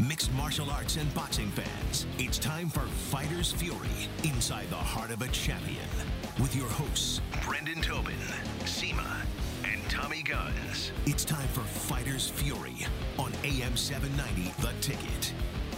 Mixed martial arts and boxing fans, it's time for Fighter's Fury, inside the heart of a champion. With your hosts, Brendan Tobin, Seema, and Tommy Guns. It's time for Fighter's Fury on AM 790, The Ticket.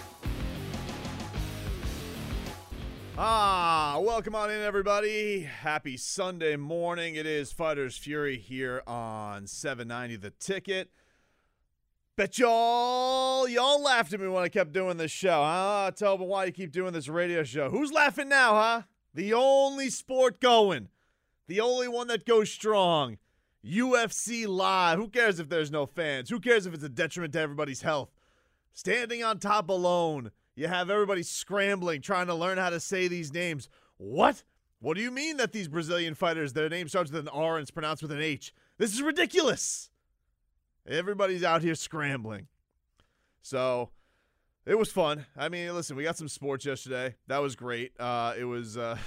Welcome on in, everybody. Happy Sunday morning. It is Fighter's Fury here on 790 The Ticket. Bet y'all laughed at me when I kept doing this show, huh? Tell me why you keep doing this radio show. Who's laughing now, huh? The only sport going. The only one that goes strong. UFC Live. Who cares if there's no fans? Who cares if it's a detriment to everybody's health? Standing on top alone. You have everybody scrambling, trying to learn how to say these names. What? What do you mean that these Brazilian fighters, their name starts with an R and it's pronounced with an H? This is ridiculous. Everybody's out here scrambling. So, it was fun. I mean, listen, we got some sports yesterday. That was great. My buddy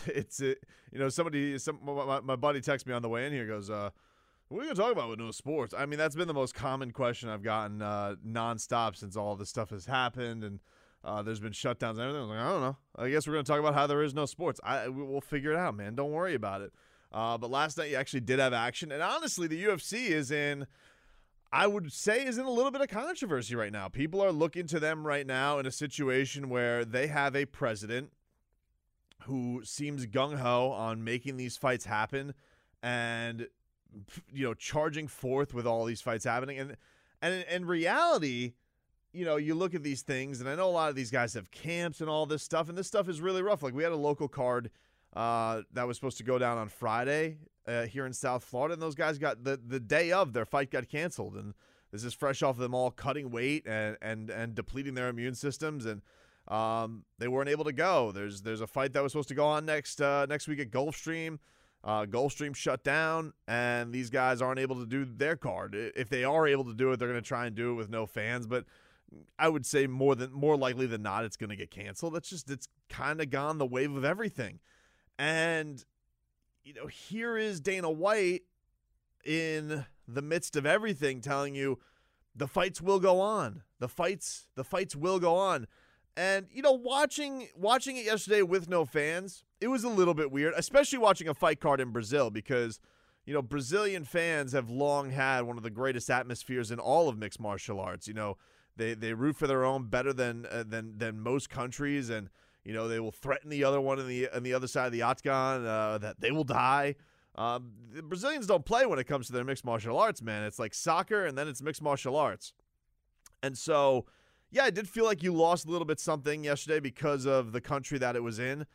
texted me on the way in here, goes, what are we going to talk about with no sports? I mean, that's been the most common question I've gotten nonstop since all this stuff has happened, and there's been shutdowns and everything. I was like, I don't know. I guess we're going to talk about how there is no sports. We'll figure it out, man. Don't worry about it. But last night you actually did have action, and honestly, the UFC is in a little bit of controversy right now. People are looking to them right now in a situation where they have a president who seems gung-ho on making these fights happen and, charging forth with all these fights happening. And in reality, you look at these things, and I know a lot of these guys have camps and all this stuff, and this stuff is really rough. Like, we had a local card that was supposed to go down on Friday here in South Florida, and those guys got the day of their fight got canceled, and this is fresh off of them all cutting weight and depleting their immune systems, and they weren't able to go. There's a fight that was supposed to go on next week at Gulfstream. Gulfstream shut down, and these guys aren't able to do their card. If they are able to do it, they're going to try and do it with no fans, but I would say more likely than not, it's going to get canceled. It's kind of gone the wave of everything. And, here is Dana White in the midst of everything telling you the fights will go on. The fights will go on. And, watching it yesterday with no fans, it was a little bit weird, especially watching a fight card in Brazil because, Brazilian fans have long had one of the greatest atmospheres in all of mixed martial arts. They root for their own better than most countries, and they will threaten the other one on the other side of the octagon that they will die. The Brazilians don't play when it comes to their mixed martial arts, man. It's like soccer, and then it's mixed martial arts. And so, yeah, I did feel like you lost a little bit something yesterday because of the country that it was in.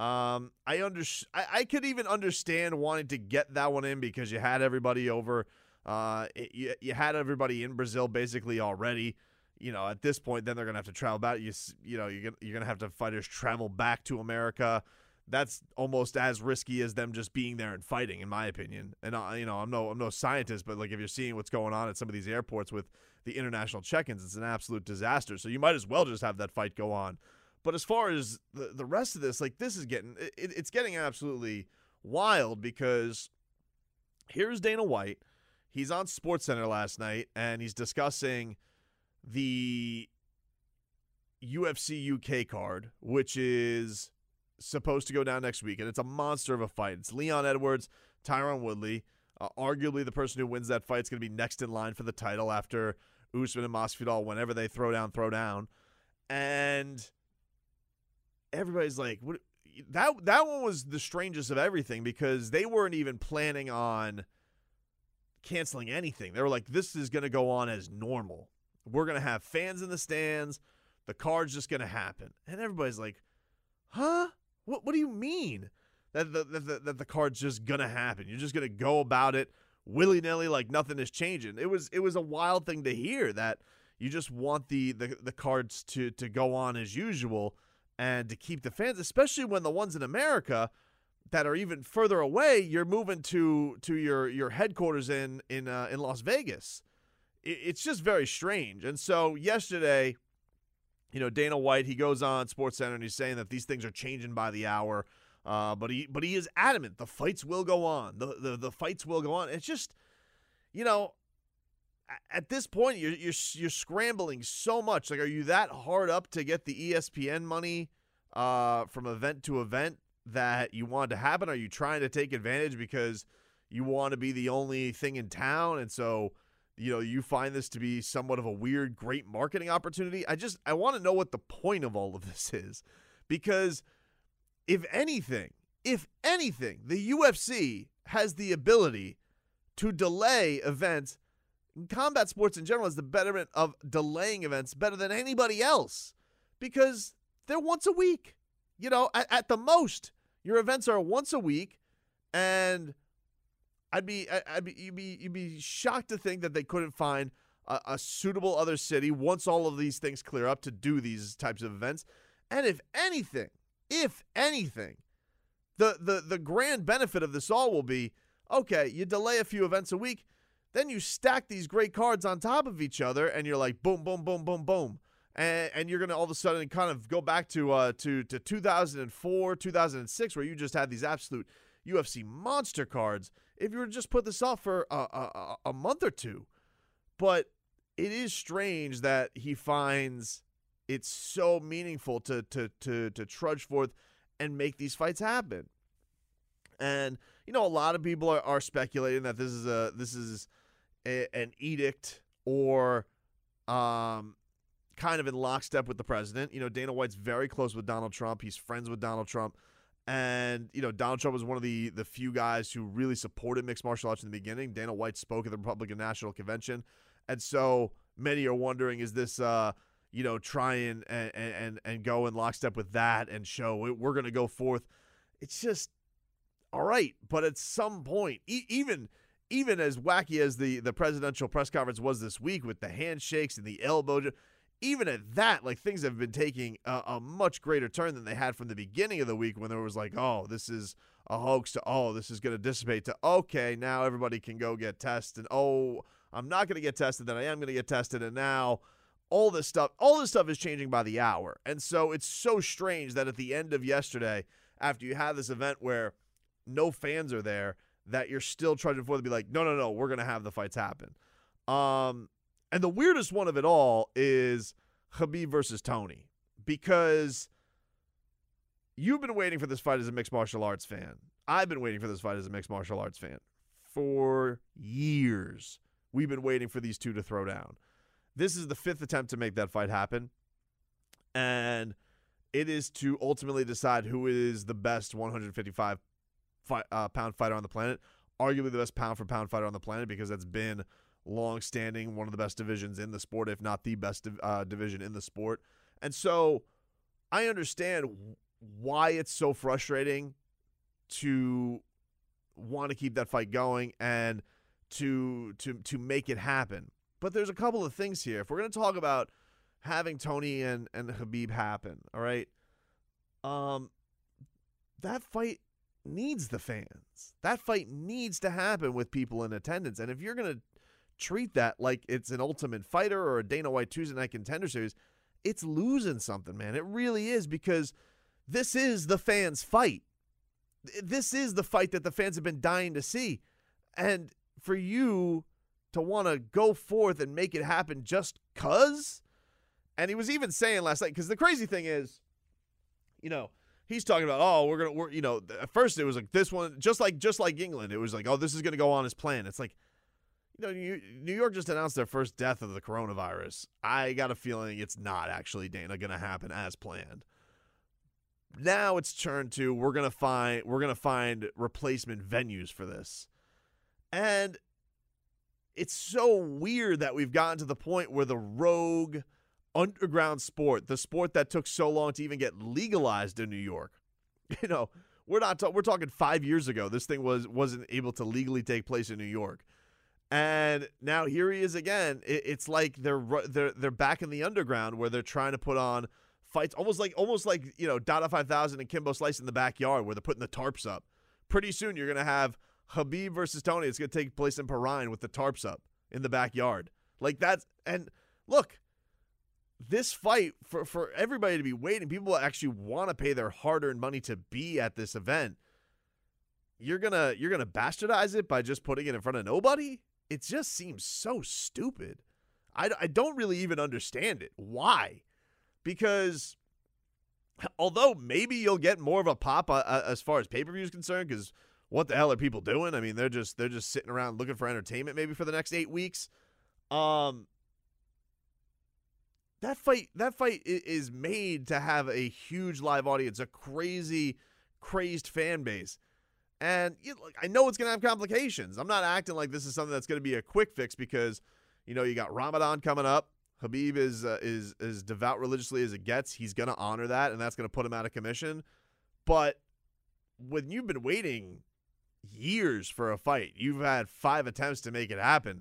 I could even understand wanting to get that one in because you had everybody over. You had everybody in Brazil basically already. At this point, then they're going to have to travel back. You're going to have to fighters travel back to America. That's almost as risky as them just being there and fighting, in my opinion. And I'm no scientist, but like if you're seeing what's going on at some of these airports with the international check-ins, it's an absolute disaster. So you might as well just have that fight go on. But as far as the rest of this, like this is it's getting absolutely wild because here's Dana White. He's on SportsCenter last night and he's discussing the UFC UK card, which is supposed to go down next week, and it's a monster of a fight. It's Leon Edwards, Tyron Woodley. Arguably, the person who wins that fight is going to be next in line for the title after Usman and Masvidal. Whenever they throw down, and everybody's like, "What?" That one was the strangest of everything because they weren't even planning on canceling anything. They were like, "This is going to go on as normal. We're going to have fans in the stands. The card's just going to happen." And everybody's like, huh? What do you mean that the card's just going to happen? You're just going to go about it willy-nilly like nothing is changing. It was a wild thing to hear that you just want the cards to go on as usual and to keep the fans, especially when the ones in America that are even further away, you're moving to your headquarters in Las Vegas. It's just very strange. And so yesterday, Dana White, he goes on SportsCenter and he's saying that these things are changing by the hour. But he is adamant the fights will go on. The fights will go on. It's just, at this point, you're scrambling so much. Like, are you that hard up to get the ESPN money from event to event that you want to happen? Are you trying to take advantage because you want to be the only thing in town, and so you find this to be somewhat of a weird, great marketing opportunity? I want to know what the point of all of this is, because if anything, the UFC has the ability to delay events. Combat sports in general has the betterment of delaying events better than anybody else, because they're once a week. At the most, your events are once a week, and you'd be shocked to think that they couldn't find a suitable other city once all of these things clear up to do these types of events. And if anything, the grand benefit of this all will be, okay, you delay a few events a week, then you stack these great cards on top of each other, and you're like, boom, boom, boom, boom, boom. And you're going to all of a sudden kind of go back to 2004, 2006, where you just had these absolute UFC monster cards if you were to just put this off for a month or two. But it is strange that he finds it's so meaningful to trudge forth and make these fights happen. And, a lot of people are speculating that this is an edict or kind of in lockstep with the president. Dana White's very close with Donald Trump. He's friends with Donald Trump. And, Donald Trump was one of the few guys who really supported mixed martial arts in the beginning. Dana White spoke at the Republican National Convention. And so many are wondering, is this, try and go in lockstep with that and show we're going to go forth? It's just, all right. But at some point, even as wacky as the presidential press conference was this week with the handshakes and the elbow, even at that, like, things have been taking a much greater turn than they had from the beginning of the week, when there was like, oh, this is a hoax, to, oh, this is going to dissipate, to, okay, now everybody can go get tested. Oh, I'm not going to get tested, then I am going to get tested, and now all this stuff is changing by the hour. And so it's so strange that at the end of yesterday, after you have this event where no fans are there, that you're still trying to be like, no, we're going to have the fights happen. And the weirdest one of it all is Khabib versus Tony, because you've been waiting for this fight as a mixed martial arts fan. I've been waiting for this fight as a mixed martial arts fan for years. We've been waiting for these two to throw down. This is the fifth attempt to make that fight happen, and it is to ultimately decide who is the best 155-pound fighter on the planet, arguably the best pound-for-pound fighter on the planet, because that's been long-standing one of the best divisions in the sport, if not the best division in the sport. And so I understand why it's so frustrating to want to keep that fight going and to make it happen. But there's a couple of things here. If we're going to talk about having Tony and Khabib happen, all right, that fight needs the fans. That fight needs to happen with people in attendance. And if you're going to treat that like it's an Ultimate Fighter or a Dana White Tuesday Night Contender Series, it's losing something, man. It really is, because this is the fans' fight. This is the fight that the fans have been dying to see. And for you to want to go forth and make it happen just because? And he was even saying last night, because the crazy thing is, he's talking about, at first it was like this one, just like England, it was like, oh, this is going to go on as planned. It's like, New York just announced their first death of the coronavirus. I got a feeling it's not actually, Dana, going to happen as planned. Now it's turned to we're going to find replacement venues for this. And it's so weird that we've gotten to the point where the rogue underground sport, the sport that took so long to even get legalized in New York, we're talking 5 years ago. This thing wasn't able to legally take place in New York. And now here he is again. It's like they're back in the underground, where they're trying to put on fights, almost like Dada 5000 and Kimbo Slice in the backyard, where they're putting the tarps up. Pretty soon you're gonna have Khabib versus Tony. It's gonna take place in Bahrain with the tarps up in the backyard. Like that's, and look, this fight for everybody to be waiting, people actually want to pay their hard-earned money to be at this event. You're gonna bastardize it by just putting it in front of nobody? it just seems so stupid. I don't really even understand it. Why? Because although maybe you'll get more of a pop as far as pay-per-view is concerned, because what the hell are people doing? I mean, they're just sitting around looking for entertainment maybe for the next 8 weeks. That fight is made to have a huge live audience, a crazy, crazed fan base. And I know it's going to have complications. I'm not acting like this is something that's going to be a quick fix because, you got Ramadan coming up. Khabib is as devout religiously as it gets. He's going to honor that, and that's going to put him out of commission. But when you've been waiting years for a fight, you've had 5 attempts to make it happen.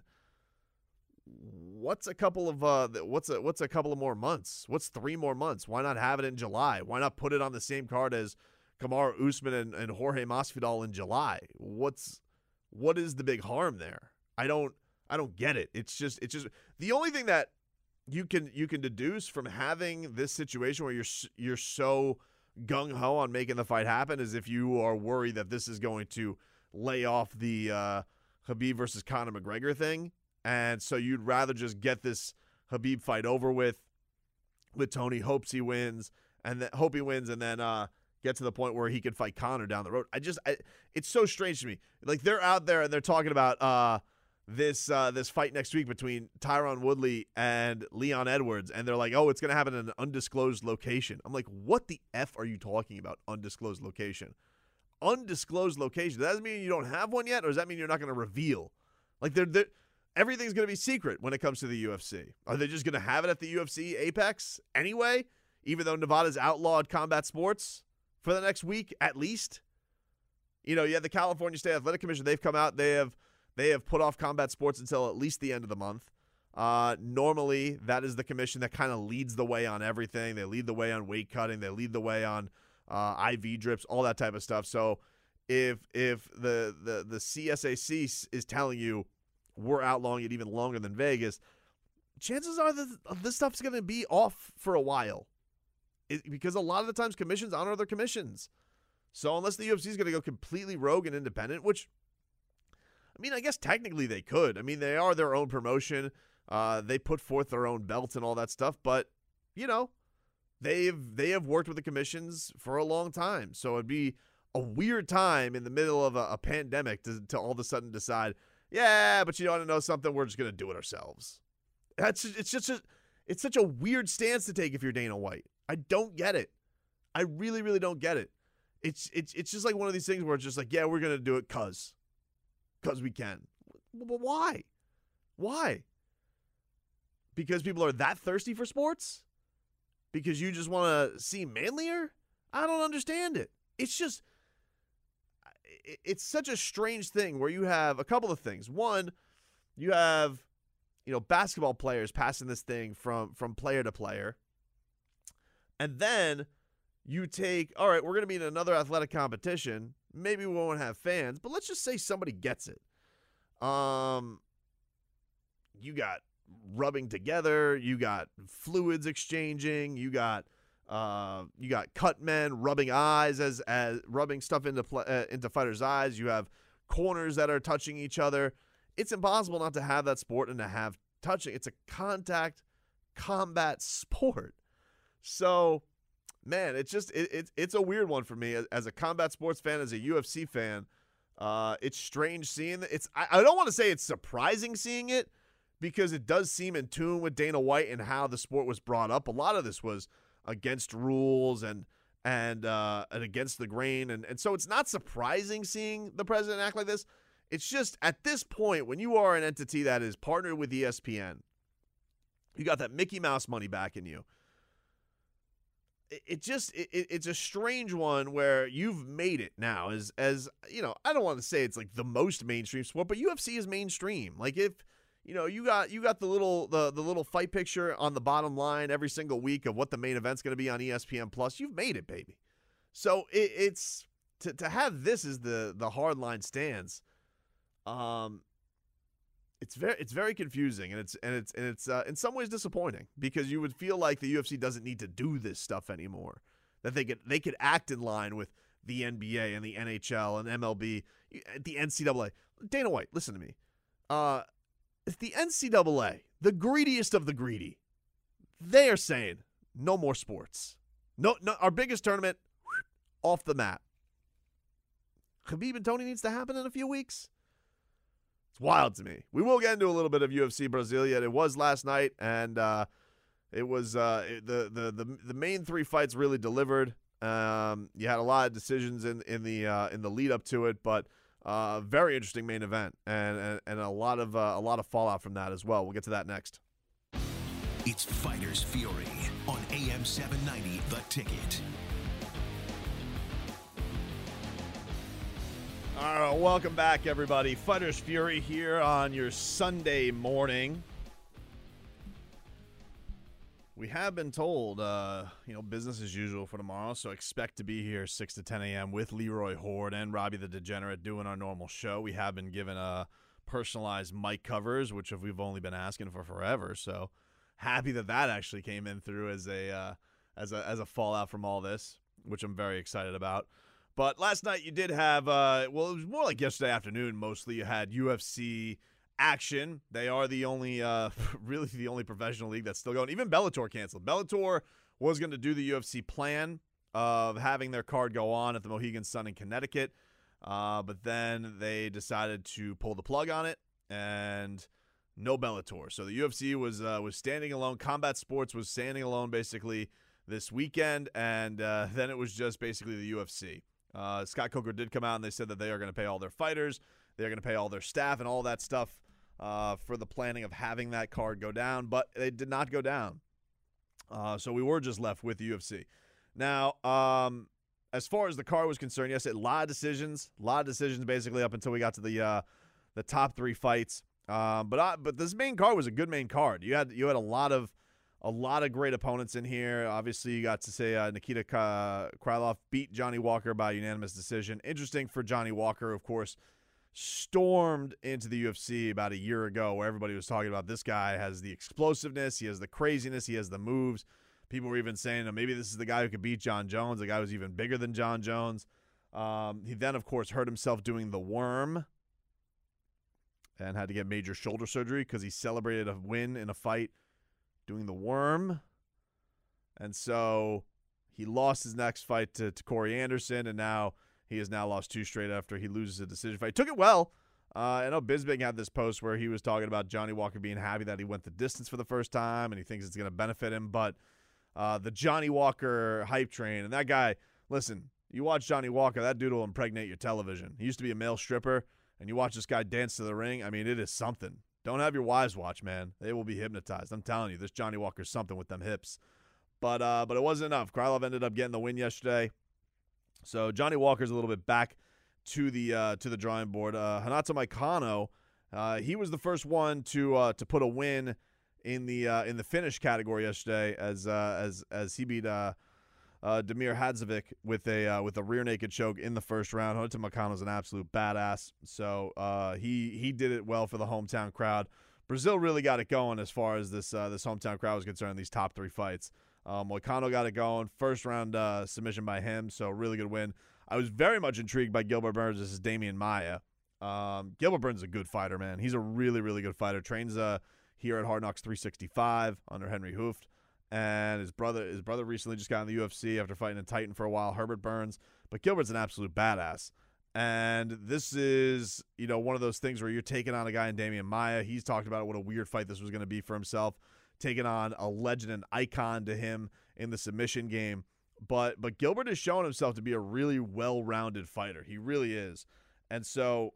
What's a couple of what's a couple of more months? What's 3 more months? Why not have it in July? Why not put it on the same card as Kamaru Usman and Jorge Masvidal in July? What is the big harm there? I don't get it. It's just the only thing that you can deduce from having this situation where you're so gung ho on making the fight happen is if you are worried that this is going to lay off the Khabib versus Conor McGregor thing, and so you'd rather just get this Khabib fight over with Tony. Hope he wins, and then get to the point where he can fight Conor down the road. It's so strange to me. Like, they're out there and they're talking about this fight next week between Tyron Woodley and Leon Edwards, and they're like, oh, it's going to happen in an undisclosed location. I'm like, what the F are you talking about, undisclosed location? Undisclosed location. Does that mean you don't have one yet, or does that mean you're not going to reveal? Like, everything's going to be secret when it comes to the UFC. Are they just going to have it at the UFC Apex anyway, even though Nevada's outlawed combat sports for the next week at least? You have the California State Athletic Commission. They've come out. They have put off combat sports until at least the end of the month. Normally, that is the commission that kind of leads the way on everything. They lead the way on weight cutting. They lead the way on IV drips, all that type of stuff. So if the CSAC is telling you we're outlawing it even longer than Vegas, chances are that this stuff's going to be off for a while. Because a lot of the times commissions honor their commissions. So unless the UFC is going to go completely rogue and independent, which, I mean, I guess technically they could. I mean, they are their own promotion. They put forth their own belts and all that stuff. But, they have worked with the commissions for a long time. So it'd be a weird time in the middle of a pandemic to all of a sudden decide, yeah, but you want to know something? We're just going to do it ourselves. It's such a weird stance to take if you're Dana White. I don't get it. I really, really don't get it. It's just like one of these things where it's just like, yeah, we're going to do it because we can. But why? Why? Because people are that thirsty for sports? Because you just want to seem manlier? I don't understand it. It's such a strange thing where you have a couple of things. One, you have, basketball players passing this thing from player to player. And then you take, all right, we're going to be in another athletic competition. Maybe we won't have fans, but let's just say somebody gets it. You got rubbing together, you got fluids exchanging, you got cut men rubbing eyes as rubbing stuff into fighters' eyes. You have corners that are touching each other. It's impossible not to have that sport and to have touching. It's a contact combat sport. So, man, it's a weird one for me as a combat sports fan, as a UFC fan. It's strange seeing it. I don't want to say it's surprising seeing it, because it does seem in tune with Dana White and how the sport was brought up. A lot of this was against rules and against the grain, and so it's not surprising seeing the president act like this. It's just at this point, when you are an entity that is partnered with ESPN, you got that Mickey Mouse money back in you. It's a strange one where you've made it now as I don't want to say it's like the most mainstream sport, but UFC is mainstream. Like, if you got the little fight picture on the bottom line every single week of what the main event's going to be on ESPN Plus, you've made it, baby. So it's to have this as the hardline stance. It's very confusing, and it's in some ways disappointing, because you would feel like the UFC doesn't need to do this stuff anymore. That they could act in line with the NBA and the NHL and MLB, the NCAA. Dana White, listen to me. is the NCAA, the greediest of the greedy. They are saying no more sports. No, our biggest tournament off the map. Khabib and Tony needs to happen in a few weeks. It's wild to me. We will get into a little bit of UFC Brasilia. It was last night, and it was the main three fights really delivered. You had a lot of decisions in the lead up to it, but very interesting main event, and a lot of fallout from that as well. We'll get to that next. It's Fighters Fury on AM 790, The Ticket. All right, welcome back, everybody. Fighters Fury here on your Sunday morning. We have been told, business as usual for tomorrow, so expect to be here 6 to 10 a.m. with Leroy Horde and Robbie the Degenerate doing our normal show. We have been given personalized mic covers, which we've only been asking for forever, so happy that actually came in through as a fallout from all this, which I'm very excited about. But last night you did have, it was more like yesterday afternoon mostly. You had UFC action. They are the only, really the only professional league that's still going. Even Bellator canceled. Bellator was going to do the UFC plan of having their card go on at the Mohegan Sun in Connecticut, but then they decided to pull the plug on it, and no Bellator. So the UFC was standing alone. Combat Sports was standing alone basically this weekend, and then it was just basically the UFC. Scott Coker did come out, and they said that they are going to pay all their fighters. They're going to pay all their staff and all that stuff for the planning of having that card go down, but it did not go down. So we were just left with the UFC. Now, as far as the card was concerned, yes, a lot of decisions basically up until we got to the top three fights. But this main card was a good main card. You had a lot of great opponents in here. Obviously, you got to say Nikita Krylov beat Johnny Walker by unanimous decision. Interesting for Johnny Walker, of course, stormed into the UFC about a year ago, where everybody was talking about this guy has the explosiveness, he has the craziness, he has the moves. People were even saying, maybe this is the guy who could beat John Jones. The guy was even bigger than John Jones. He then, of course, hurt himself doing the worm and had to get major shoulder surgery because he celebrated a win in a fight doing the worm. And so he lost his next fight to Corey Anderson, and now he has now lost two straight after he loses a decision fight. Took it well. I know Bisping had this post where he was talking about Johnny Walker being happy that he went the distance for the first time, and he thinks it's going to benefit him. But the Johnny Walker hype train, and that guy, listen, you watch Johnny Walker, that dude will impregnate your television. He used to be a male stripper, and you watch this guy dance to the ring. I mean, it is something. Don't have your wives watch, man. They will be hypnotized. I'm telling you, this Johnny Walker's something with them hips. But it wasn't enough. Krylov ended up getting the win yesterday. So Johnny Walker's a little bit back to the drawing board. Renato Moicano, he was the first one to put a win in the finish category yesterday as he beat Damir Hadzovic with a rear naked choke in the first round. Renato Moicano's an absolute badass. So he did it well for the hometown crowd. Brazil really got it going as far as this hometown crowd was concerned. These top three fights. Moicano got it going. First round submission by him, so really good win. I was very much intrigued by Gilbert Burns. This is Damian Maia. Gilbert Burns is a good fighter, man. He's a really, really good fighter. Trains here at Hard Knocks 365 under Henry Hooft. And his brother recently just got in the UFC after fighting in Titan for a while, Herbert Burns. But Gilbert's an absolute badass. And this is, one of those things where you're taking on a guy in Damian Maia. He's talked about what a weird fight this was going to be for himself, taking on a legend and icon to him in the submission game. But Gilbert has shown himself to be a really well-rounded fighter. He really is. And so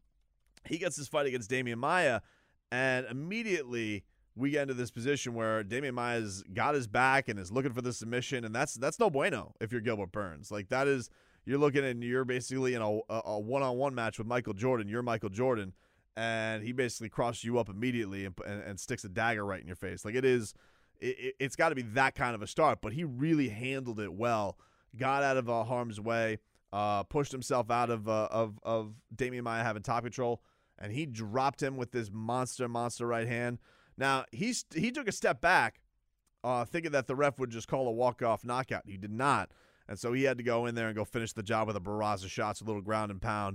he gets this fight against Damian Maia, and immediately we get into this position where Damian Maia's got his back and is looking for the submission, and that's no bueno if you're Gilbert Burns. Like, that is, you're looking and you're basically in a one-on-one match with Michael Jordan. You're Michael Jordan, and he basically crosses you up immediately and sticks a dagger right in your face. Like, it's got to be that kind of a start, but he really handled it well, got out of harm's way, pushed himself out of Damian Maia having top control, and he dropped him with this monster right hand. Now, he took a step back thinking that the ref would just call a walk-off knockout. He did not, and so he had to go in there and go finish the job with a barrage of shots, a little ground and pound.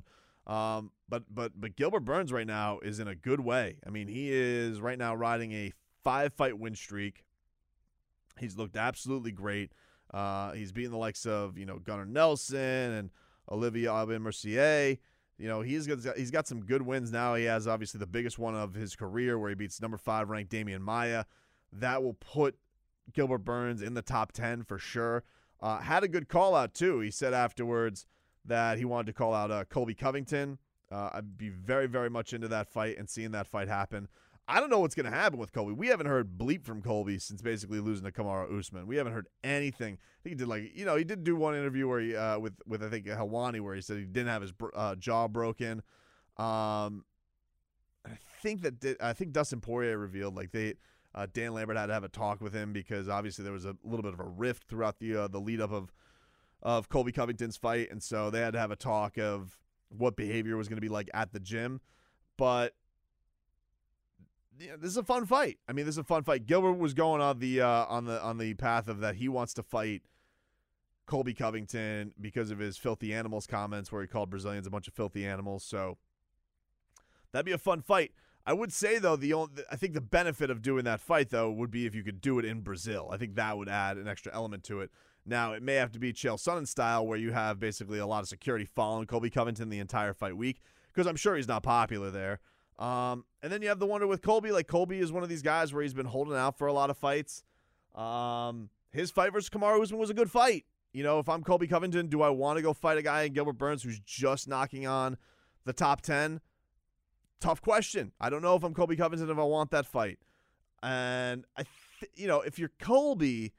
But Gilbert Burns right now is in a good way. I mean, he is right now riding a 5-fight win streak. He's looked absolutely great. He's beaten the likes of, Gunnar Nelson and Olivier Aubin-Mercier. He's got some good wins now. He has obviously the biggest one of his career where he beats number 5 ranked Damian Maia. That will put Gilbert Burns in the top 10 for sure. Had a good call out too. He said afterwards that he wanted to call out Colby Covington. I'd be very, very much into that fight and seeing that fight happen. I don't know what's going to happen with Colby. We haven't heard bleep from Colby since basically losing to Kamaru Usman. We haven't heard anything. I think he did he did do one interview where he with I think Helwani where he said he didn't have his jaw broken. I think Dustin Poirier revealed Dan Lambert had to have a talk with him because obviously there was a little bit of a rift throughout the lead up of Colby Covington's fight, and so they had to have a talk of what behavior was going to be like at the gym. But this is a fun fight. I mean, this is a fun fight. Gilbert was going on the path of that he wants to fight Colby Covington because of his filthy animals comments where he called Brazilians a bunch of filthy animals. So that'd be a fun fight. I would say, though, I think the benefit of doing that fight, though, would be if you could do it in Brazil. I think that would add an extra element to it. Now, it may have to be Chael Sonnen style where you have basically a lot of security following Colby Covington the entire fight week because I'm sure he's not popular there. And then you have the wonder with Colby. Like, Colby is one of these guys where he's been holding out for a lot of fights. His fight versus Kamaru Usman was a good fight. If I'm Colby Covington, do I want to go fight a guy in Gilbert Burns who's just knocking on the top 10? Tough question. I don't know if I'm Colby Covington if I want that fight. And, if you're Colby,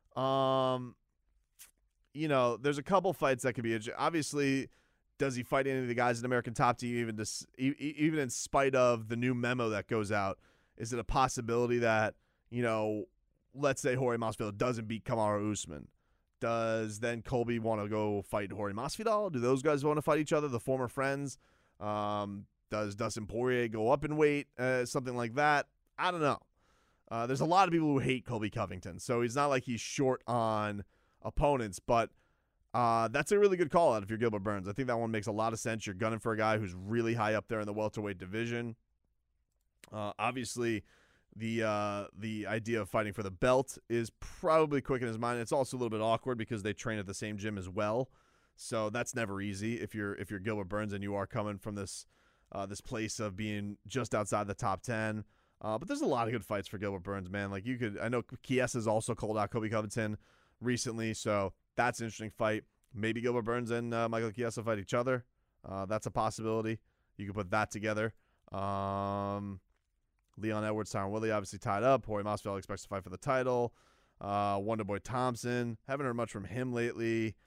there's a couple fights that could be – obviously – does he fight any of the guys in American Top Team even in spite of the new memo that goes out? Is it a possibility that, let's say Jorge Masvidal doesn't beat Kamaru Usman? Does then Colby want to go fight Jorge Masvidal? Do those guys want to fight each other, the former friends? Does Dustin Poirier go up in weight? Something like that? I don't know. There's a lot of people who hate Colby Covington, so he's not like he's short on opponents, but that's a really good call out if you're Gilbert Burns. I think that one makes a lot of sense. You're gunning for a guy who's really high up there in the welterweight division. Obviously, the idea of fighting for the belt is probably quick in his mind. It's also a little bit awkward because they train at the same gym as well, so that's never easy if you're Gilbert Burns and you are coming from this place of being just outside the top 10. But there's a lot of good fights for Gilbert Burns, man. I know Chiesa also called out Colby Covington recently, so that's an interesting fight. Maybe Gilbert Burns and Michael Chiesa fight each other. That's a possibility. You can put that together. Leon Edwards, Tyron Woodley obviously tied up. Jorge Masvidal expects to fight for the title. Wonderboy Thompson. Haven't heard much from him lately.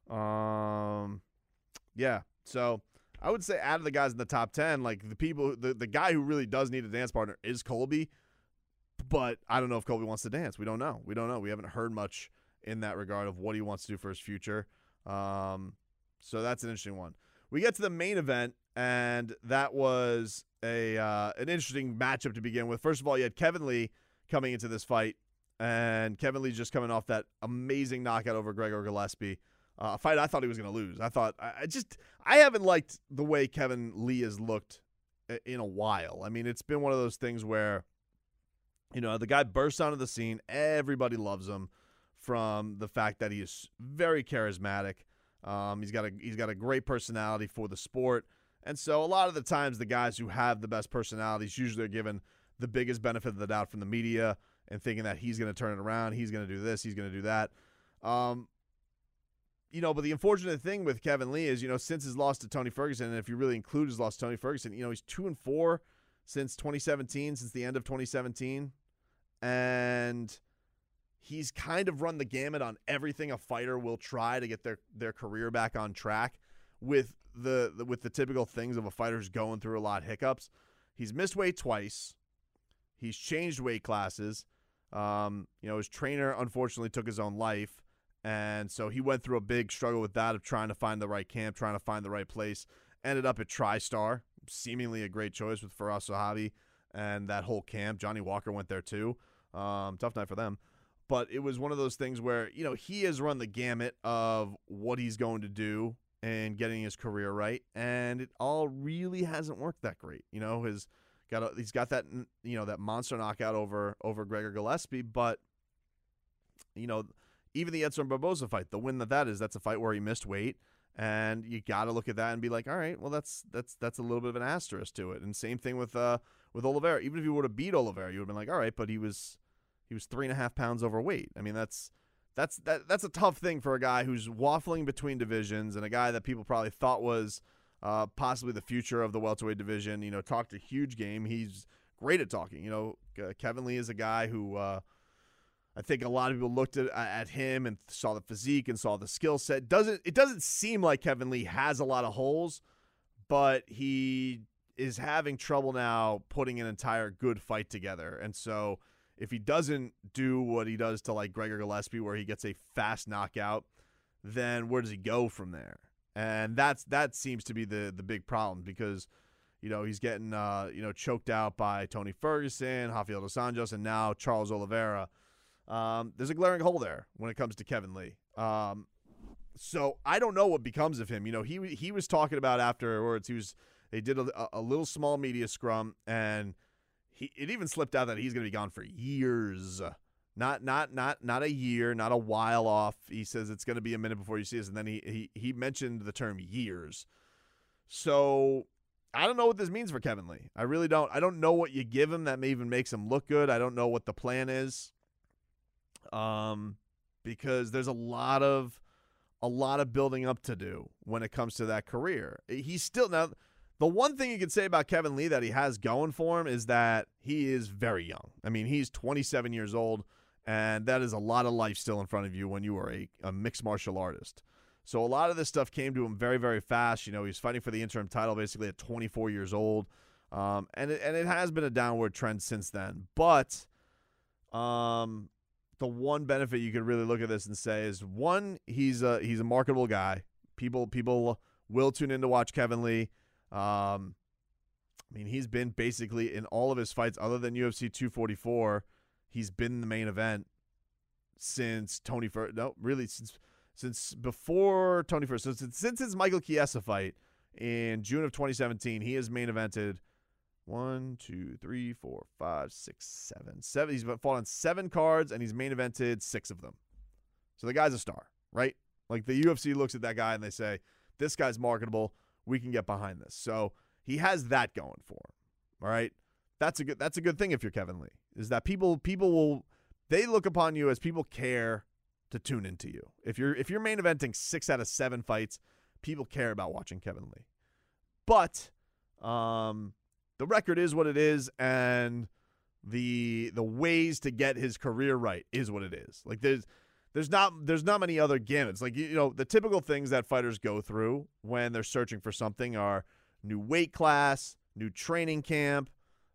Yeah. So I would say out of the guys in the top 10, the guy who really does need a dance partner is Colby. But I don't know if Colby wants to dance. We don't know. We haven't heard much in that regard of what he wants to do for his future. So that's an interesting one. We get to the main event, and that was an interesting matchup to begin with. First of all, you had Kevin Lee coming into this fight, and Kevin Lee just coming off that amazing knockout over Gregor Gillespie, a fight I thought he was going to lose. I haven't liked the way Kevin Lee has looked in a while. I mean, it's been one of those things where, the guy bursts onto the scene. Everybody loves him from the fact that he is very charismatic. He's got a great personality for the sport. And so a lot of the times the guys who have the best personalities usually are given the biggest benefit of the doubt from the media and thinking that he's going to turn it around, he's going to do this, he's going to do that. But the unfortunate thing with Kevin Lee is, since his loss to Tony Ferguson, and if you really include his loss to Tony Ferguson, he's 2-4 since 2017, since the end of 2017. And he's kind of run the gamut on everything a fighter will try to get their career back on track with the typical things of a fighter who's going through a lot of hiccups. He's missed weight twice. He's changed weight classes. His trainer unfortunately took his own life, and so he went through a big struggle with that of trying to find the right camp, trying to find the right place. Ended up at TriStar, seemingly a great choice with Firas Zahabi and that whole camp. Johnny Walker went there too. Tough night for them. But it was one of those things where, he has run the gamut of what he's going to do and getting his career right, and it all really hasn't worked that great. He's got that that monster knockout over Gregor Gillespie, but even the Edson Barboza fight, the win that's a fight where he missed weight, and you got to look at that and be like, all right, well that's a little bit of an asterisk to it. And same thing with Oliveira. Even if you would have beat Oliveira, you would have been like, all right, but he was 3.5 pounds overweight. I mean, that's a tough thing for a guy who's waffling between divisions and a guy that people probably thought was possibly the future of the welterweight division. Talked a huge game. He's great at talking. Kevin Lee is a guy who I think a lot of people looked at him and saw the physique and saw the skill set. It doesn't seem like Kevin Lee has a lot of holes, but he is having trouble now putting an entire good fight together. And so if he doesn't do what he does to like Gregor Gillespie, where he gets a fast knockout, then where does he go from there? And that seems to be the big problem, because he's getting choked out by Tony Ferguson, Rafael dos Anjos, and now Charles Oliveira. There's a glaring hole there when it comes to Kevin Lee. So I don't know what becomes of him. He was talking about afterwards. They did a little small media scrum, and it even slipped out that he's going to be gone for years. Not a year, not a while off. He says it's going to be a minute before you see us, and then he mentioned the term years. So I don't know what this means for Kevin Lee. I really don't. I don't know what you give him that even makes him look good. I don't know what the plan is. Because there's a lot of building up to do when it comes to that career. He's still now. The one thing you can say about Kevin Lee that he has going for him is that he is very young. I mean, he's 27 years old, and that is a lot of life still in front of you when you are a mixed martial artist. So a lot of this stuff came to him very, very fast. He's fighting for the interim title basically at 24 years old, and it has been a downward trend since then. But the one benefit you could really look at this and say is, one, he's a marketable guy. People will tune in to watch Kevin Lee. I mean, he's been basically in all of his fights other than UFC 244. He's been in the main event since since before Tony Ferguson. So since his Michael Chiesa fight in June of 2017, he has main evented 1, 2, 3, 4, 5, 6, 7. He's fought on 7 cards, and he's main evented 6 of them. So the guy's a star, right? Like, the UFC looks at that guy and they say, this guy's marketable. We can get behind this. So he has that going for him. All right. That's a good thing if you're Kevin Lee, is that people they look upon you as people care to tune into you. If you're main eventing 6 out of 7 fights, people care about watching Kevin Lee. But the record is what it is, and the ways to get his career right is what it is. Like, there's not many other gimmicks. Like, the typical things that fighters go through when they're searching for something are new weight class, new training camp,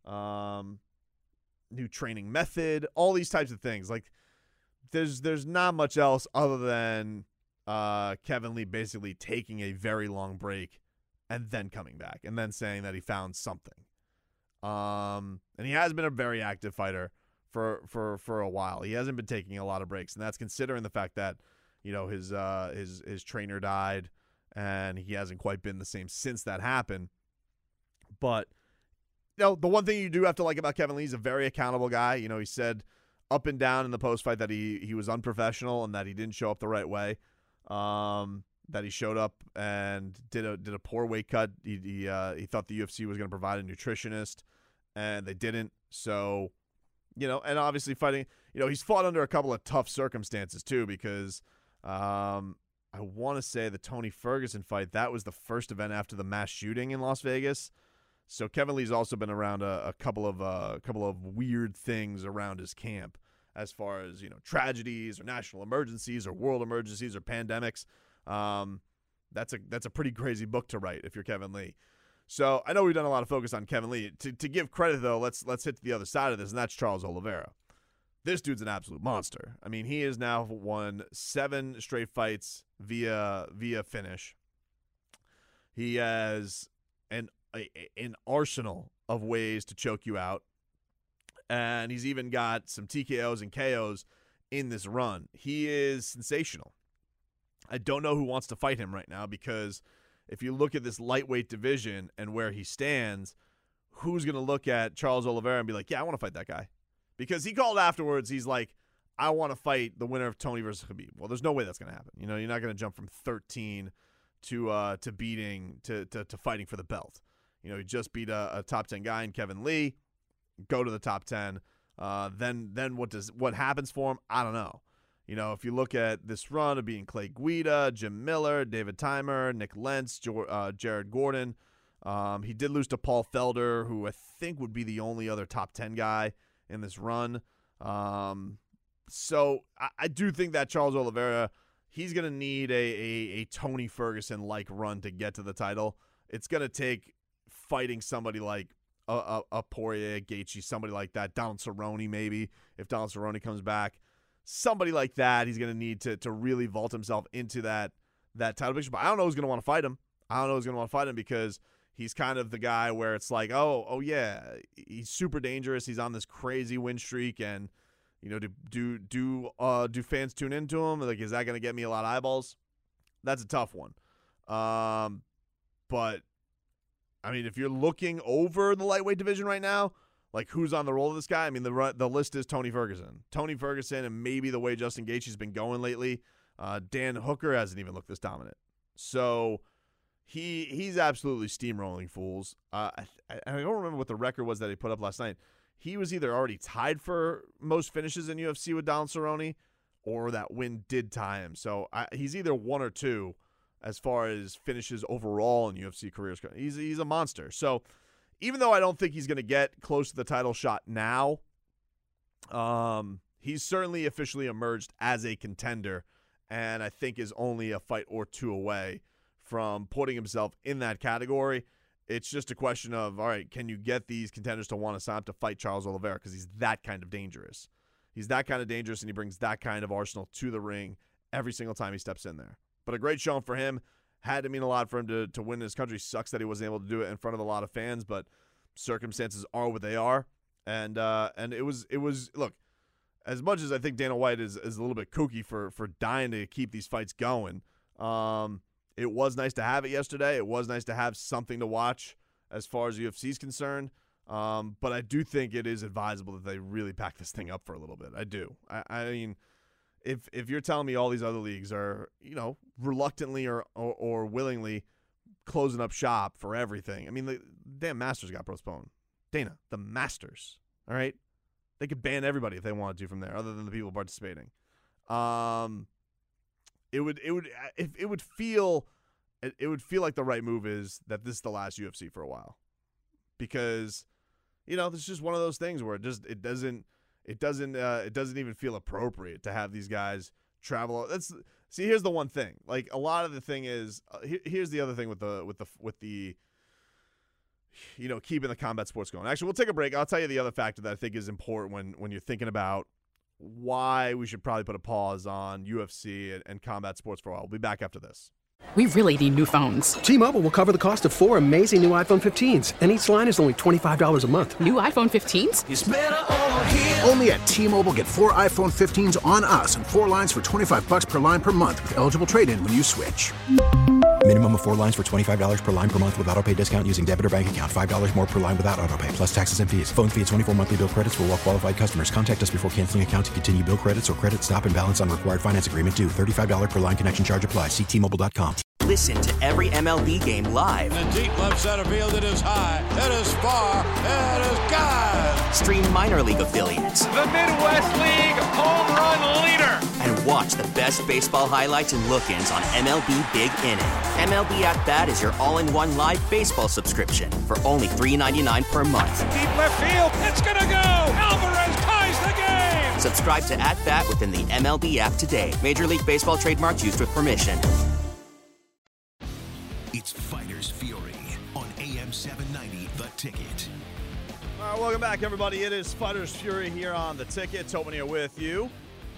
new training method, all these types of things. Like, there's not much else other than Kevin Lee basically taking a very long break and then coming back and then saying that he found something. And he has been a very active fighter for a while. He hasn't been taking a lot of breaks, and that's considering the fact that his trainer died and he hasn't quite been the same since that happened. But the one thing you do have to like about Kevin Lee, he's a very accountable guy. He said up and down in the post fight that he was unprofessional and that he didn't show up the right way. That he showed up and did a poor weight cut. He thought the UFC was going to provide a nutritionist, and they didn't. So, and obviously fighting, he's fought under a couple of tough circumstances too, because I want to say the Tony Ferguson fight, that was the first event after the mass shooting in Las Vegas. So Kevin Lee's also been around a couple of weird things around his camp, as far as tragedies or national emergencies or world emergencies or pandemics. That's a pretty crazy book to write if you're Kevin Lee. So I know we've done a lot of focus on Kevin Lee. To give credit though, let's hit to the other side of this, and that's Charles Oliveira. This dude's an absolute monster. I mean, he has now won 7 straight fights via finish. He has an arsenal of ways to choke you out, and he's even got some TKOs and KOs in this run. He is sensational. I don't know who wants to fight him right now, because if you look at this lightweight division and where he stands, who's going to look at Charles Oliveira and be like, yeah, I want to fight that guy? Because he called afterwards, he's like, I want to fight the winner of Tony versus Khabib. Well, there's no way that's going to happen. You know, you're not going to jump from 13 to beating to fighting for the belt. You know, he just beat a top 10 guy in Kevin Lee, go to the top 10. Then what happens for him? I don't know. You know, if you look at this run of beating Clay Guida, Jim Miller, David Timer, Nick Lentz, Jared Gordon, he did lose to Paul Felder, who I think would be the only other top 10 guy in this run. So I do think that Charles Oliveira, he's going to need a Tony Ferguson-like run to get to the title. It's going to take fighting somebody like a Poirier, Gaethje, somebody like that, Donald Cerrone maybe, if Donald Cerrone comes back. Somebody like that, he's going to need to really vault himself into that title picture. But I don't know who's going to want to fight him. I don't know who's going to want to fight him, because he's kind of the guy where it's like, oh yeah, he's super dangerous. He's on this crazy win streak, and you know, do fans tune into him? Like, is that going to get me a lot of eyeballs? That's a tough one. But I mean, if you're looking over the lightweight division right now, like, who's on the roll of this guy? I mean, the list is Tony Ferguson, and maybe the way Justin Gaethje's been going lately. Dan Hooker hasn't even looked this dominant, so he's absolutely steamrolling fools. I don't remember what the record was that he put up last night. He was either already tied for most finishes in UFC with Donald Cerrone, or that win did tie him. So he's either one or two as far as finishes overall in UFC careers. He's a monster. So even though I don't think he's going to get close to the title shot now, he's certainly officially emerged as a contender, and I think is only a fight or two away from putting himself in that category. It's just a question of, all right, can you get these contenders to want to sign up to fight Charles Oliveira? Because he's that kind of dangerous. He's that kind of dangerous, and he brings that kind of arsenal to the ring every single time he steps in there. But a great showing for him. Had to mean a lot for him to win in this country. Sucks that he wasn't able to do it in front of a lot of fans, but circumstances are what they are. And it was look, as much as I think Dana White is a little bit kooky for dying to keep these fights going, it was nice to have it yesterday. It was nice to have something to watch as far as UFC is concerned. But I do think it is advisable that they really pack this thing up for a little bit. I do. I mean, if you're telling me all these other leagues are, you know, reluctantly or willingly closing up shop for everything. I mean, the damn Masters got postponed. Dana, the Masters, all right? They could ban everybody if they wanted to from there, other than the people participating. It would feel like the right move is that this is the last UFC for a while, because, you know, this is just one of those things where it doesn't even feel appropriate to have these guys travel. See, here's the one thing. Like, a lot of the thing is, here's the other thing with the you know, keeping the combat sports going. Actually, we'll take a break. I'll tell you the other factor that I think is important when you're thinking about why we should probably put a pause on UFC and combat sports for a while. We'll be back after this. We really need new phones. T-Mobile will cover the cost of 4 amazing new iPhone 15s, and each line is only $25 a month. New iPhone 15s? It's better over here. Only at T-Mobile, get 4 iPhone 15s on us and 4 lines for $25 per line per month with eligible trade-in when you switch. Minimum of 4 lines for $25 per line per month with autopay discount using debit or bank account. $5 more per line without autopay, plus taxes and fees. Phone fee at 24 monthly bill credits for well-qualified customers. Contact us before canceling account to continue bill credits or credit stop and balance on required finance agreement due. $35 per line connection charge applies. See T-Mobile.com. Listen to every MLB game live. In the deep left center field, it is high, it is far, it is gone. Stream minor league affiliates. The Midwest League home run leader. And watch the best baseball highlights and look-ins on MLB Big Inning. MLB At Bat is your all-in-one live baseball subscription for only $3.99 per month. Deep left field, it's gonna go. Alvarez ties the game. Subscribe to At Bat within the MLB app today. Major League Baseball trademarks used with permission. It's Fighters Fury on AM 790, The Ticket. All right, welcome back, everybody. It is Fighters Fury here on The Ticket. Tobin here with you.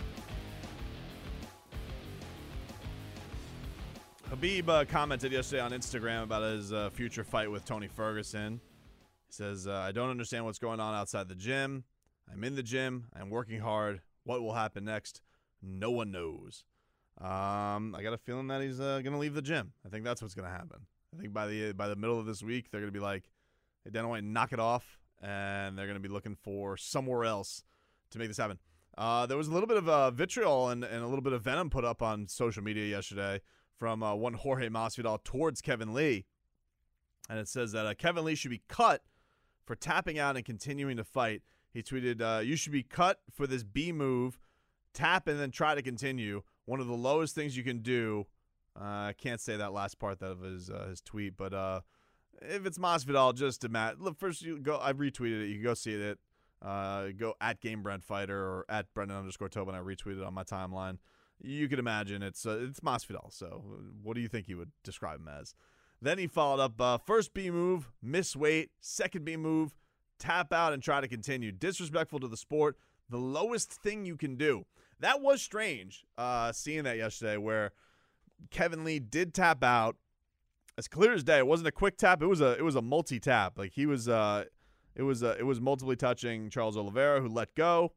Khabib commented yesterday on Instagram about his future fight with Tony Ferguson. He says, I don't understand what's going on outside the gym. I'm in the gym. I'm working hard. What will happen next? No one knows. I got a feeling that he's going to leave the gym. I think that's what's going to happen. I think by the middle of this week, they're going to be like, hey, Dana White, knock it off, and they're going to be looking for somewhere else to make this happen. There was a little bit of vitriol and a little bit of venom put up on social media yesterday from one Jorge Masvidal towards Kevin Lee, and it says that Kevin Lee should be cut for tapping out and continuing to fight. He tweeted, you should be cut for this B move, tap and then try to continue. One of the lowest things you can do. I can't say that last part of his tweet, but if it's Masvidal, just imagine. Look, first you go. I retweeted it. You can go see it. Go at GameBrentFighter or at Brendan_Tobin. I retweeted on my timeline. You can imagine it's Masvidal. So what do you think he would describe him as? Then he followed up, first B move, miss weight. Second B move, tap out and try to continue. Disrespectful to the sport. The lowest thing you can do. That was strange, seeing that yesterday where Kevin Lee did tap out. As clear as day, it wasn't a quick tap. It was a multi-tap. Like he was, it was multiply touching Charles Oliveira, who let go.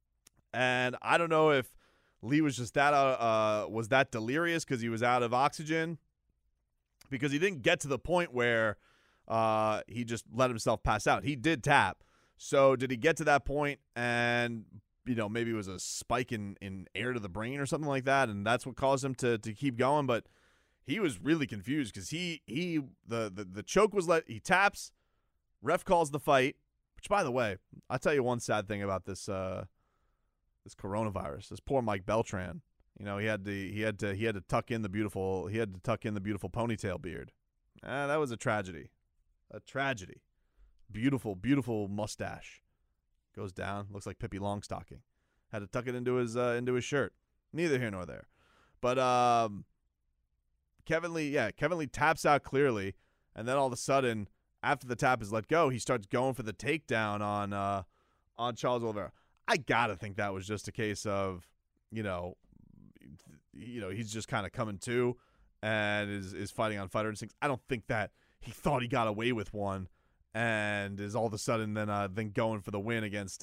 And I don't know if Lee was just that delirious because he was out of oxygen, because he didn't get to the point where he just let himself pass out. He did tap. So did he get to that point and, maybe it was a spike in air to the brain or something like that, and that's what caused him to keep going? But he was really confused because the choke was he taps, ref calls the fight, which, by the way, I'll tell you one sad thing about this coronavirus. This poor Mike Beltran. He had to tuck in the beautiful ponytail beard. That was a tragedy. A tragedy. Beautiful, beautiful mustache. Goes down, looks like Pippi Longstocking. Had to tuck it into his shirt. Neither here nor there. But Kevin Lee taps out clearly, and then all of a sudden, after the tap is let go, he starts going for the takedown on Charles Oliveira. I gotta think that was just a case of, he's just kind of coming to and is fighting on fighter instincts. I don't think that he thought he got away with one and is all of a sudden then going for the win against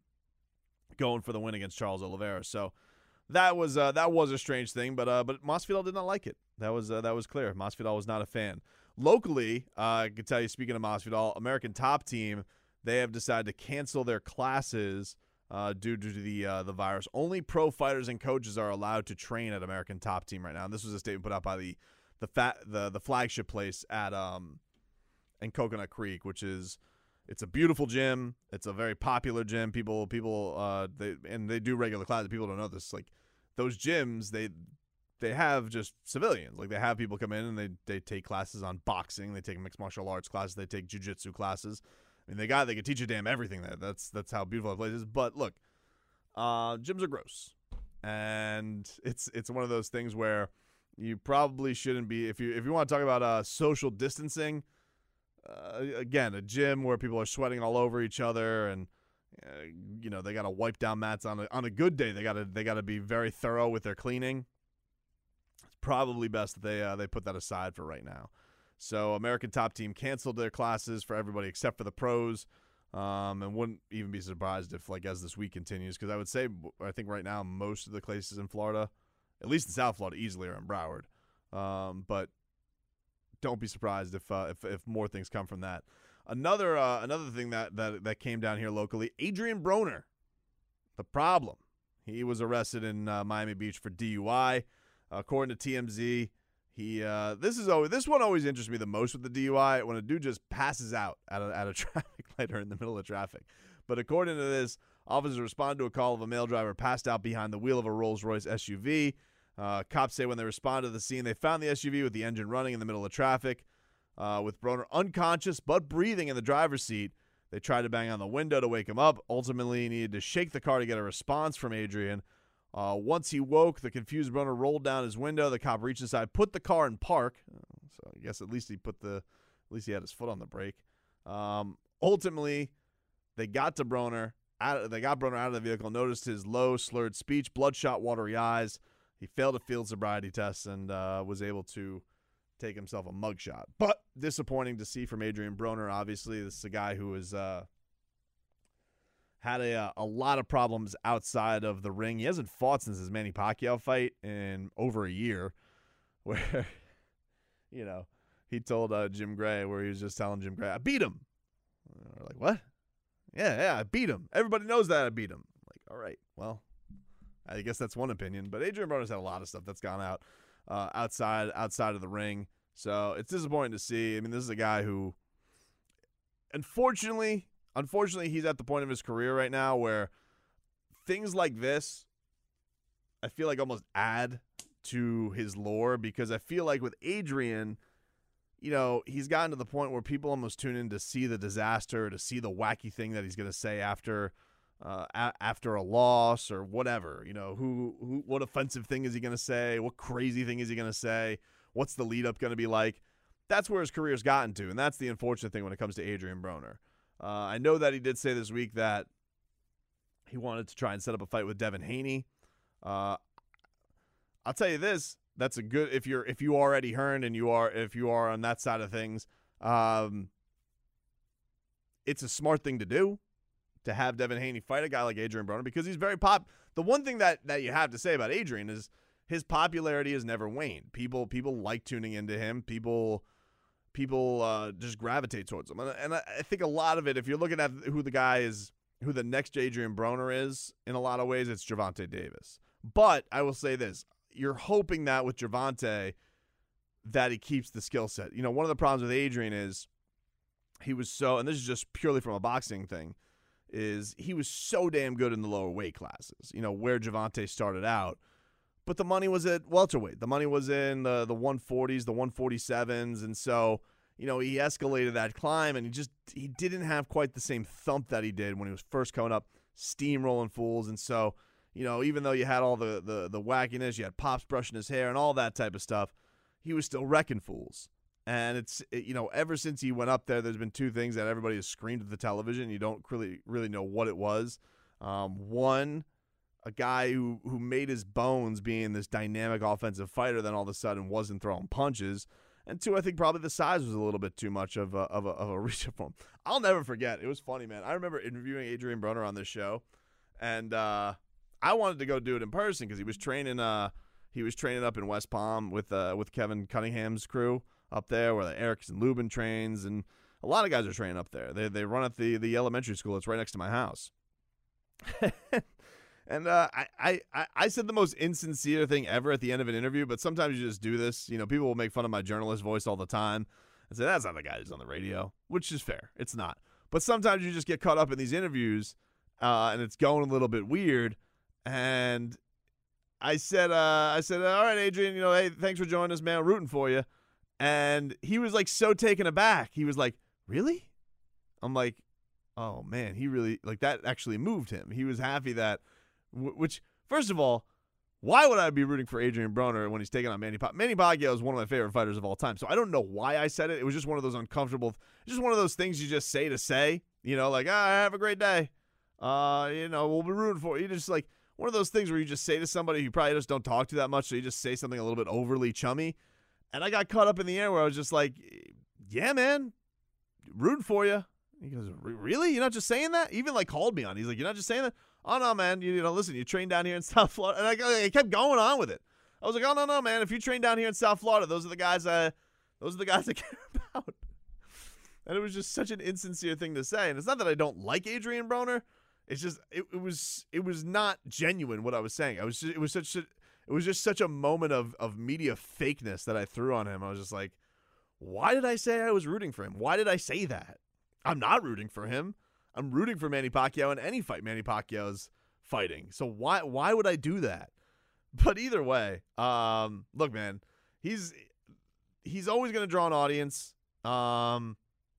Charles Oliveira. So that was a strange thing, but Masvidal did not like it. That was clear. Masvidal was not a fan. Locally, I can tell you, speaking of Masvidal, American Top Team, they have decided to cancel their classes due to the virus. Only pro fighters and coaches are allowed to train at American Top Team right now. And this was a statement put out by the flagship place at in Coconut Creek, which it's a beautiful gym. It's a very popular gym. People they do regular classes. People don't know this. Like those gyms, they have just civilians. Like they have people come in and they take classes on boxing. They take mixed martial arts classes. They take jiu-jitsu classes. I mean, they could teach you damn everything there. That's how beautiful that place is. But look, gyms are gross, and it's one of those things where you probably shouldn't be. If you want to talk about social distancing, again, a gym where people are sweating all over each other, and they got to wipe down mats on a good day. They got to be very thorough with their cleaning. It's probably best that they put that aside for right now. So American Top Team canceled their classes for everybody except for the pros, and wouldn't even be surprised if, as this week continues, because I think right now most of the places in Florida, at least in South Florida, easily are in Broward. But don't be surprised if more things come from that. Another thing that came down here locally, Adrian Broner, the problem. He was arrested in Miami Beach for DUI, according to TMZ. This one always interests me the most with the DUI, when a dude just passes out at a traffic light or in the middle of traffic. But according to this, officers responded to a call of a male driver passed out behind the wheel of a Rolls-Royce SUV. Cops say when they responded to the scene, they found the SUV with the engine running in the middle of traffic, with Broner unconscious but breathing in the driver's seat. They tried to bang on the window to wake him up. Ultimately, needed to shake the car to get a response from Adrian. Once he woke, the confused Broner rolled down his window. The cop reached inside, put the car in park. So I guess at least he had his foot on the brake. Ultimately, they got Broner out of the vehicle. Noticed his low, slurred speech, bloodshot, watery eyes. He failed a field sobriety test and was able to take himself a mugshot. But disappointing to see from Adrian Broner. Obviously, this is a guy who had a lot of problems outside of the ring. He hasn't fought since his Manny Pacquiao fight in over a year, where, you know, he told Jim Gray, where he was just telling Jim Gray, I beat him. We're like, what? Yeah, I beat him. Everybody knows that I beat him. I'm like, all right, well, I guess that's one opinion. But Adrian Broner's had a lot of stuff that's gone out outside of the ring. So it's disappointing to see. I mean, this is a guy who, unfortunately, he's at the point of his career right now where things like this, I feel like, almost add to his lore, because I feel like with Adrian, you know, he's gotten to the point where people almost tune in to see the disaster, to see the wacky thing that he's going to say after a loss or whatever. You know, what offensive thing is he going to say? What crazy thing is he going to say? What's the lead up going to be like? That's where his career's gotten to, and that's the unfortunate thing when it comes to Adrian Broner. I know that he did say this week that he wanted to try and set up a fight with Devin Haney. I'll tell you this: that's a good, if you are Eddie Hearn and if you are on that side of things, it's a smart thing to do, to have Devin Haney fight a guy like Adrian Broner, because he's very The one thing that you have to say about Adrian is his popularity has never waned. People like tuning into him. People just gravitate towards him. And I think a lot of it, if you're looking at who the next Adrian Broner is, in a lot of ways, it's Gervonta Davis. But I will say this: you're hoping that with Gervonta, that he keeps the skill set. You know, one of the problems with Adrian is he was so, and this is just purely from a boxing thing, is he was so damn good in the lower weight classes, you know, where Gervonta started out. But the money was at welterweight. The money was in the 140s, the 147s. And so, you know, he escalated that climb, and he didn't have quite the same thump that he did when he was first coming up, steamrolling fools. And so, you know, even though you had all the wackiness, you had Pops brushing his hair and all that type of stuff, he was still wrecking fools. And you know, ever since he went up there's been two things that everybody has screamed at the television. You don't really know what it was. One, a guy who made his bones being this dynamic offensive fighter, then all of a sudden wasn't throwing punches. And two, I think probably the size was a little bit too much of a reach for him. I'll never forget. It was funny, man. I remember interviewing Adrian Broner on this show, and I wanted to go do it in person because he was training up in West Palm with Kevin Cunningham's crew up there, where the Erickson Lubin trains, and a lot of guys are training up there. They run at the elementary school. It's right next to my house. And I said the most insincere thing ever at the end of an interview, but sometimes you just do this. You know, people will make fun of my journalist voice all the time and say, that's not the guy who's on the radio, which is fair. It's not. But sometimes you just get caught up in these interviews, and it's going a little bit weird. And I said, all right, Adrian, you know, hey, thanks for joining us, man. Rooting for you. And he was like so taken aback. He was like, really? I'm like, oh man, he really, like, that actually moved him. He was happy that, which, first of all, why would I be rooting for Adrian Broner when he's taking on Manny Pacquiao? Manny Pacquiao is one of my favorite fighters of all time. So I don't know why I said it. It was just one of those uncomfortable, just one of those things you just say, you know, like, have a great day. You know, we'll be rooting for you. Just like one of those things where you just say to somebody who you probably just don't talk to that much, so you just say something a little bit overly chummy. And I got caught up in the air where I was just like, yeah, man, rooting for you. He goes, really? You're not just saying that? He even like called me on. He's like, you're not just saying that? Oh, no, man. You know, listen, you train down here in South Florida. And I kept going on with it. I was like, oh, no, man. If you train down here in South Florida, those are the guys I care about. And it was just such an insincere thing to say. And it's not that I don't like Adrian Broner. It's just it was not genuine what I was saying. It was just such a moment of media fakeness that I threw on him. I was just like, why did I say I was rooting for him? Why did I say that? I'm not rooting for him. I'm rooting for Manny Pacquiao in any fight Manny Pacquiao's fighting. So why would I do that? But either way, look, man, he's always going to draw an audience. And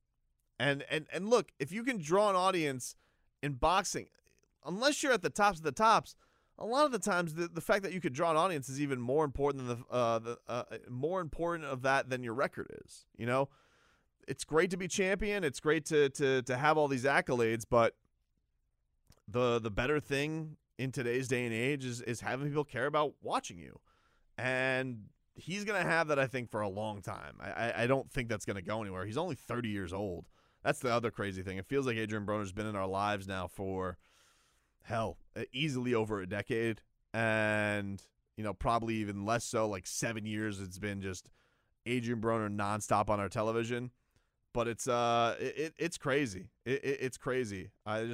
look, if you can draw an audience in boxing, unless you're at the tops of the tops, a lot of the times the fact that you could draw an audience is even more important than more important of that than your record is. You know, it's great to be champion. It's great to have all these accolades, but the better thing in today's day and age is having people care about watching you. And he's going to have that, I think, for a long time. I don't think that's going to go anywhere. He's only 30 years old. That's the other crazy thing. It feels like Adrian Broner's been in our lives now for, easily over a decade, and probably even less so, like 7 years. It's been just Adrian Broner nonstop on our television, but it's crazy. It's crazy.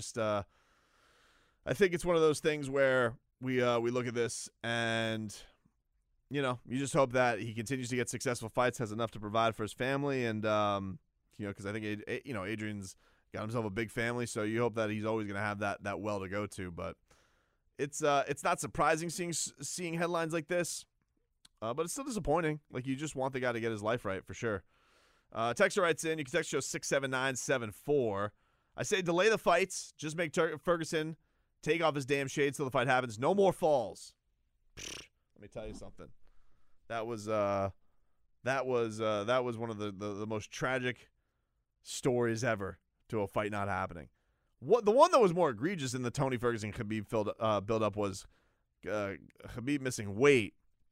I think it's one of those things where we look at this and you just hope that he continues to get successful fights, has enough to provide for his family, and because I think Adrian's got himself a big family, so you hope that he's always going to have that well to go to. But it's not surprising seeing headlines like this, but it's still disappointing. Like, you just want the guy to get his life right for sure. Texter writes in, you can text show 67974. I say delay the fights, just make Ferguson take off his damn shades till the fight happens. No more falls. Let me tell you something. That was one of the most tragic stories ever to a fight not happening. The one that was more egregious in the Tony Ferguson Khabib build up was Khabib missing weight,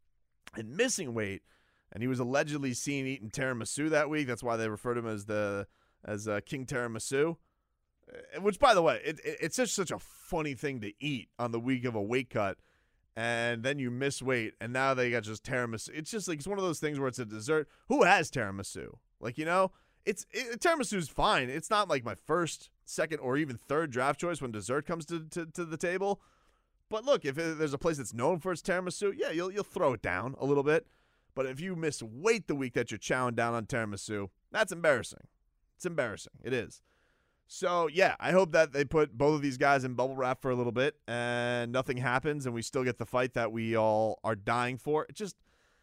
and he was allegedly seen eating tiramisu that week. That's why they refer to him as King Tiramisu. Which, by the way, it's just such a funny thing to eat on the week of a weight cut, and then you miss weight, and now they got just tiramisu. It's just like, it's one of those things where it's a dessert. Who has tiramisu? Like, tiramisu's fine. It's not like my first, second, or even third draft choice when dessert comes to the table. But look, if there's a place that's known for its tiramisu, yeah, you'll throw it down a little bit. But if you miss weight the week that you're chowing down on tiramisu, that's embarrassing. It's embarrassing. It is. So, yeah, I hope that they put both of these guys in bubble wrap for a little bit and nothing happens and we still get the fight that we all are dying for. Just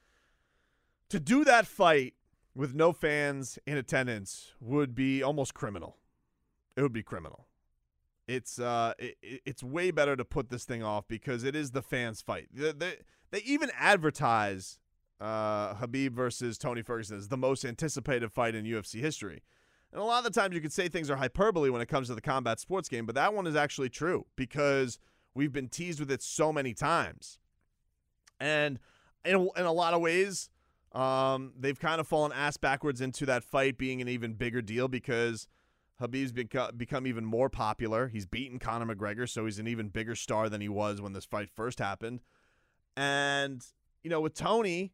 to do that fight with no fans in attendance would be almost criminal. It would be criminal. It's way better to put this thing off because it is the fans' fight. They even advertise Khabib versus Tony Ferguson as the most anticipated fight in UFC history. And a lot of the times you could say things are hyperbole when it comes to the combat sports game, but that one is actually true because we've been teased with it so many times. And in a lot of ways, they've kind of fallen ass backwards into that fight being an even bigger deal because Khabib's become even more popular. He's beaten Conor McGregor, so he's an even bigger star than he was when this fight first happened. And, with Tony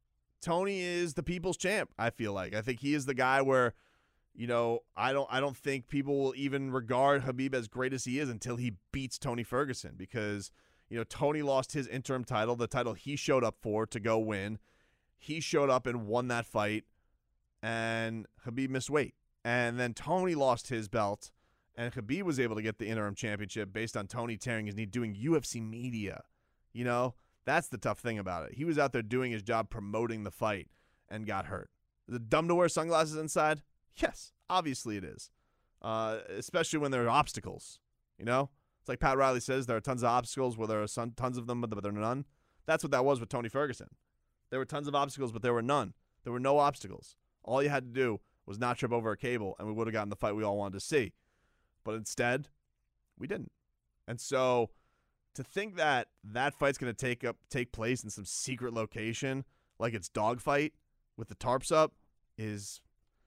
is the people's champ, I feel like. I think he is the guy where I don't think people will even regard Khabib as great as he is until he beats Tony Ferguson because, Tony lost his interim title, the title he showed up for to go win. He showed up and won that fight, and Khabib missed weight. And then Tony lost his belt, and Khabib was able to get the interim championship based on Tony tearing his knee, doing UFC media. That's the tough thing about it. He was out there doing his job promoting the fight and got hurt. Is it dumb to wear sunglasses inside? Yes, obviously it is, especially when there are obstacles, It's like Pat Riley says, there are tons of obstacles where there are tons of them, but there are none. That's what that was with Tony Ferguson. There were tons of obstacles, but there were none. There were no obstacles. All you had to do was not trip over a cable, and we would have gotten the fight we all wanted to see. But instead, we didn't. And so to think that fight's going to take place in some secret location, like it's dogfight with the tarps up, is...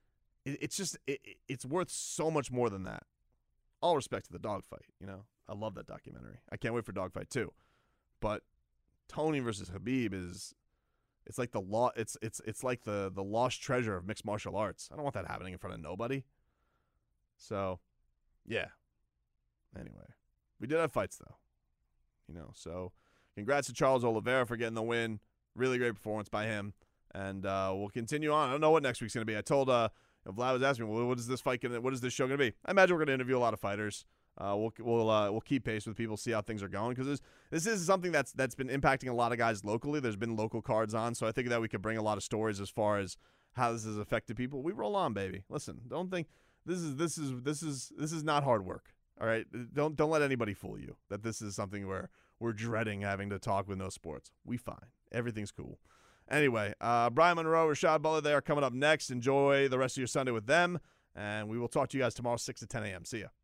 It's worth so much more than that. All respect to the dogfight, I love that documentary. I can't wait for Dogfight 2. But Tony versus Khabib it's like it's like the lost treasure of mixed martial arts. I don't want that happening in front of nobody. So, yeah. Anyway, we did have fights though. So congrats to Charles Oliveira for getting the win. Really great performance by him. And we'll continue on. I don't know what next week's going to be. I told Vlad was asking me, well, what is this show going to be? I imagine we're going to interview a lot of fighters. We'll keep pace with people, see how things are going, because this is something that's been impacting a lot of guys locally. There's been local cards on, so I think that we could bring a lot of stories as far as how this has affected people. We roll on, baby. Listen, don't think this is not hard work. All right, don't let anybody fool you that this is something where we're dreading having to talk with no sports. We fine, everything's cool. Anyway, Brian Monroe, Rashad Butler, they are coming up next. Enjoy the rest of your Sunday with them, and we will talk to you guys tomorrow, 6 to 10 a.m. See ya.